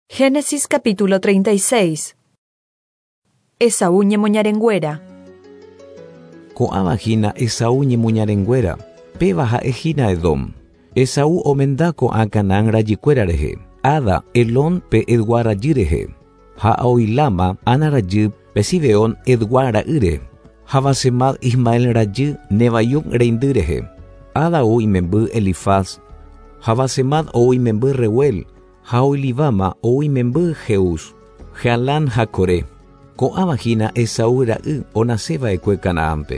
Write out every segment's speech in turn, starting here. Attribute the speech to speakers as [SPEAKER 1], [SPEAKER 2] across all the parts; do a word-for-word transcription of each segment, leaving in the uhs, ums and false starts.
[SPEAKER 1] Génesis capítulo treinta y seis. Esaú ñemoñarengüera.
[SPEAKER 2] Ko'áva hína Esaú ñemoñarengüera, péva ha'ehína Edom. Esaú omenda ko'ã Canaán rajykuéra rehe, Ada Elón pe Edgua rajy rehe, ha Ahoilama Ana rajy pe Sibeón Edgua ra'ýre, ha Basemad Ismael rajy Nebayuk reindy rehe. Ada ou imemby Elifaz, ha Basemad ou imemby Reuel, ha Oholibama ou imemby Jeús, Jaalán ha Coré. Ko'áva hína Esaú ra'y onaseva'ekue Kanaánpe.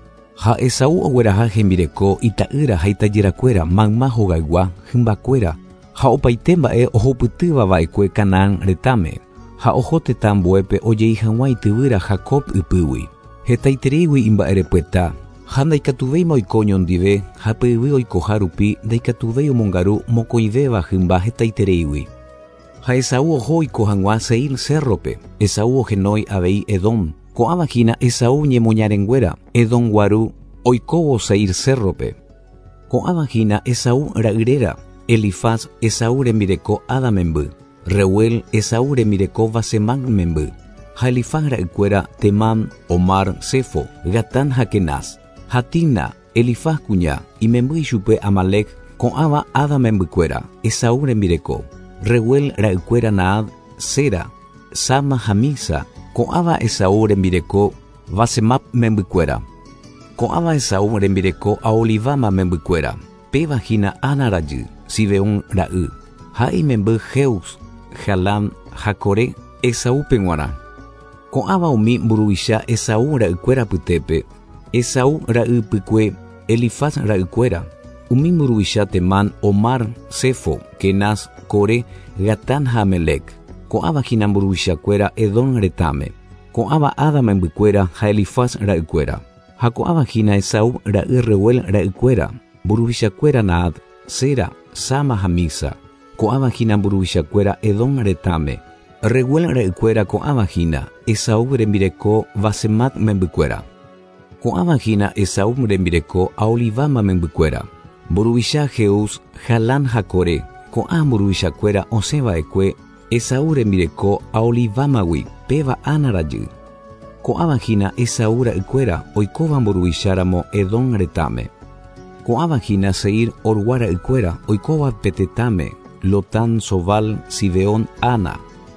[SPEAKER 2] Ha Esaú ogueraha hembireko ita'ýra ha itajyrakuéra mayma hogaygua hymbakuéra, ha opaite mba'e ohopytývava'ekue Kanaán retãme, ha oho tetã mbuépe ojei hag̃ua ityvýra Jacob ipýgui. Hetaitereigui imba'erepueta, ha ndaikatuvéima oiko oñondive ha pyvy oikoha rupi ndaikatuvéi omongaru mokõivéva hymba hetaitereigui. Ha Esaú oho oiko hag̃ua Seir cerrope. Esaú ohenói avei Edom. Ko'áva hína Esaú ñemoñarengüéra Edom guaru oikóvo Seir cerrope. Ko'áva hína Esaú ra'yréra Elifaz Esaú rembireko Ada memby, Reuel Esaú rembireko Basemán memby, ha Elifaz ra'ykuéra Temán, Omar, Sefo, Gatán ha Kenaz, ha Timna Elifaz kuña imemby ichupe Amalek. Ko'áva Ada membykuéra Esaú rembireko, Reuel ra'ykuéra Naad, Sera, Sama ha Misa. Ko'áva Esaú rembireko Basemap membykuéra. Ko'áva Esaú rembireko Aholibama membykuéra, péva hína Ana rajy Sibeón ra'y, ha imemby Jeús, Jaalán ha Coré Esaú pe g̃uarã. Ko'áva umi mburuvicha Esaú ra'ykuéra pytépe, Esaú ra'ypykue Elifaz ra'ykuéra, umi mburuvicha Temán, Omar, Sefo, Kenaz, Coré, Gatán ha Amelec. Ko'áva hína mburuvichakuéra Edom retãme. Ko'áva Ada membykuéra ha Elifaz ra'ykuéra. Ha ko'áva hína Esaú ra'y Reuel ra'ykuéra, mburuvichakuéra Naad, Sera, Sama ha Misa. Ko'áva hína mburuvichakuéra Edom retãme. Reuel ra'ykuéra ko'áva hína Esaú rembireko Basemat membykuéra. Ko'áva hína Esaú rembireko Aholibama membykuéra, mburuvicha Jeús, Jaalán ha Coré. Ko'ã mburuvichakuéra osẽva'ekue Esaú rembireko Aholibámagui péva Ana rajy. Ko'áva hína Esaú ra'ykuéra oikóva mburuvicharamo Edom retãme. Ko'áva hína Seir orgua ra'ykuéra oikóva pe tetãme Lotán, Sobal, Sibeón, Ana.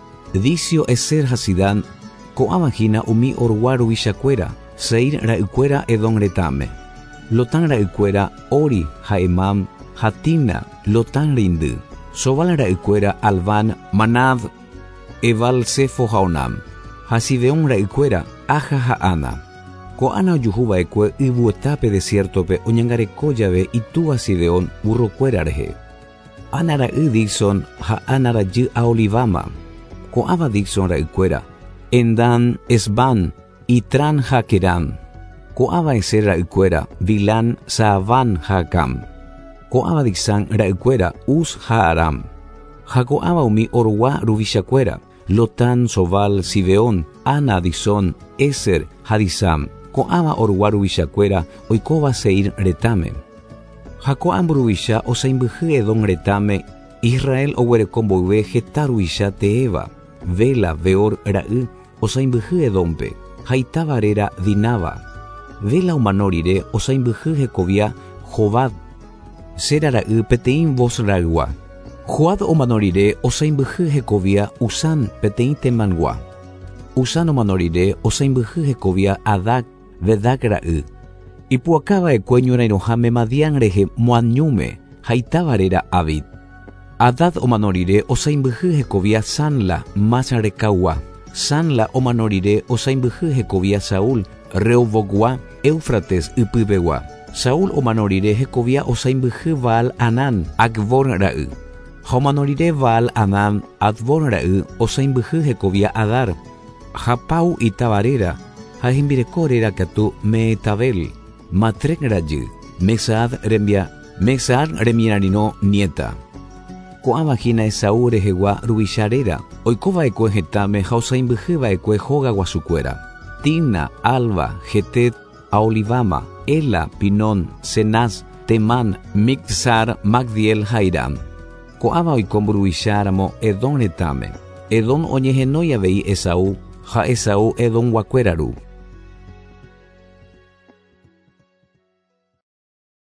[SPEAKER 2] Dicio Eser ha Sidán. Ko'áva hína umi orgua ruvichakuéra Seir ra'ykuéra Edom retãme. Lotán ra'ykuéra Ori ha Emam ha Timna Lotán reindy. Sobal ra'ykuéra Alván, Manad, Ebal, Sefo ha Onam. Ha Sibeón ra'ykuéra Aja ha Ana. Ko'ána ojuhuva'ekue yvytápe desiertope oñangareko jave itúva Sibeón burrokuéra rehe. Ana ra'y Dixon ha Ana rajy Aholibama. Ko'áva Dixon ra'ykuéra Endán, Esbán, Itrán ha Kerán. Ko'áva Eser ra'ykuéra Bilán, Saaván ha Cam. Ko'áva Dixán ra'ykuéra Uz ha Aram. Ha ko'áva umi orgua ruvichakuéra Lotán, Sobal, Sibeón, Ana, Dixón, Eser ha Disam. Ko'áva orgua ruvichakuéra oikóva Seir retãme. Ha ko'ã mburuvicha osãimbyhy Edom retãme. Israel oguereko mboyve heta ruvicha teéva, Bela, Beor ra'y osãimbyhy Edompe, ha itávarera Dinava. Bela omano rire osãimbyhy hekovia Jobad. Sera ra'y peteĩ Vos ra'ygua. Joad omano rire osãimbyhy hekovia Usán peteĩ Temãngua. Usán omano rire osãimbyhy hekovia Adak, Vedak ra'y. Ipu'akava'ekue ñorãirohãme Madián rehe moañúme ha itávarera Abid. Adad omano rire osãimbyhy hekovia Sanla, Masrekagua. Sanla omano rire osãimbyhy hekovia Saúl, Rehovogua, Éufrates ypypegua. Saúl omano rire hekovia osãimbyhy Baal Anán, Akbor ra'y. Ha omano rire Baal Anán, Akbor ra'y osãimbyhy hekovia Adar. Ha Pau itávarera ha hembireko réra katu Mehetabel, Matrek rajy. Mesaad rembia Mesaad remiararino nieta. Ko'áva hína Esaú rehegua ruvicharéra oikova'ekue hetãme ha osãimbyhyva'ekue hóga guasukuéra. Timna, Alba, Getet, Aholibama, Ela, Pinón, Cenaz, Temán, Mixar, Magdiel, Jairam. Ko'áva oikomburuvicháramo Edom retãme. Edom oñehenói avei Esaú, ha Esaú Edom guakuéraru.